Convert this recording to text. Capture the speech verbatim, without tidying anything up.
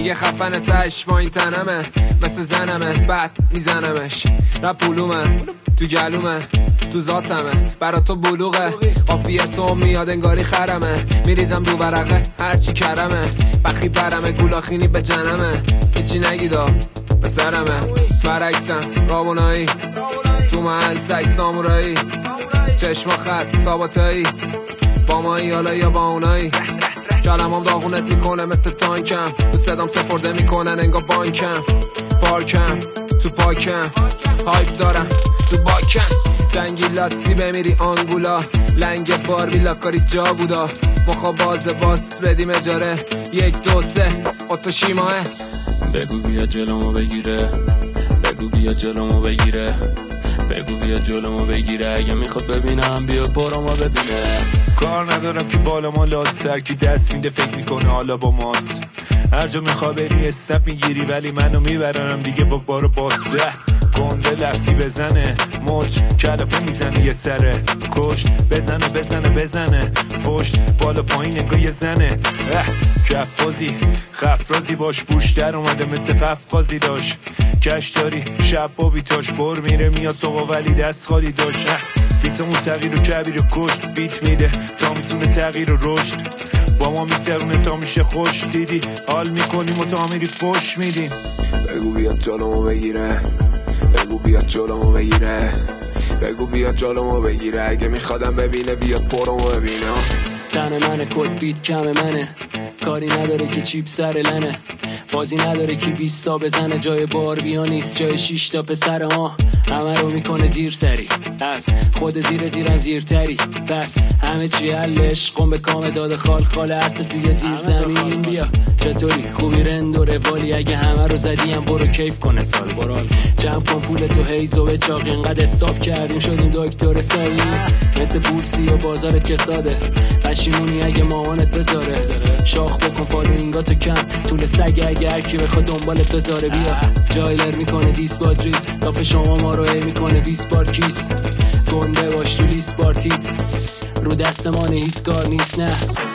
میگه خفن تش با این تنمه، مثل زنمه بعد میزنمش. رپولومه تو گلومه تو ذاتمه، برا تو بلوغه قافیه تو میاد انگاری خرمه. میریزم رو ورقه هرچی کرمه، بخی برمه گولاخینی به جنمه. هیچی نگیدا به سرمه، برعکسم رابونایی تو محل سگ سامورایی. چشم خط تاباتایی با مایی حالا یا با اونایی. کلمام داغونت میکنه مثل تانکم، تو صدام سپرده میکنن انگار بانکم. پارکم تو پاکم هایپ دارم تو باکم. جنگی لاتی بمیری آنگولا، لنگ باربی لاکاری جا بودا. مخا باز باز بدیم اجاره، یک دو سه اتو شیماه. بگو بیا جلومو بگیره، بگو بیا جلومو بگیره، بگو بیا جلومو بگیره. اگه میخواد ببینم بیا برامو ببینه. کار ندارم که بالا ما لاست، هر کی دست میده فکر میکنه حالا با ماست. هر جا میخوای بری اسنپ میگیری ولی منو میبرنم دیگه با بارو باسه. گنده لفظی بزنه مچ کلافه میزنه یه سره کشت. بزنه بزنه بزنه پشت بالا پایین انگار یه زنه. کفازی خفرازی باش بوش در اومده مثل قفقازی داشت. کشتاری شب با بیتاش بر میره میاد صبح ولی دست خالی داشت. بیت اون صغیر و کبیر و کشت فیت میده تا میتونه تغییر و رشد. با ما میگذرونه تا میشه خوش. دیدی حال میکنیم و تا میری فش میدیم. بگو بیاد جلومو بگیره، بگو بیاد جلومو بگیره، بگو بیاد جلومو بگیره. اگه میخوادم ببینه بیاد پرمو ببینه. تن منه کد بیت کم منه، کاری نداره که چیپ سر لنه. فازی نداره که بیست تا بزنه، جای بار بیا نیست جای شیش تا پسر. ها همه رو میکنه زیر سری، از خود زیر زیرم زیرتری. پس همه چی حل عشقم به کام داده خال خاله حتی توی زیر زمین. بیا چطوری خوبی رند و روالی، اگه همه رو زدیم برو کیف کنه سال برال. جمع کن پول تو هیزو به چاقی، اینقدر حساب کردیم شدیم دکتر سالی. مثل بورسی و بازار کساده، پشیمونی اگه مامانت بذاره. شاخ بکن فالوینگا تو کم طول سگ، اگه هرکی بخواد دنبالت بذاره. بیا جایلر میکنه دیس باز ریز، لاف شما ما رو ای میکنه بیست بار کیس. گنده باش تو لیست بارتید رو دست ما هیچ کار نیست. نه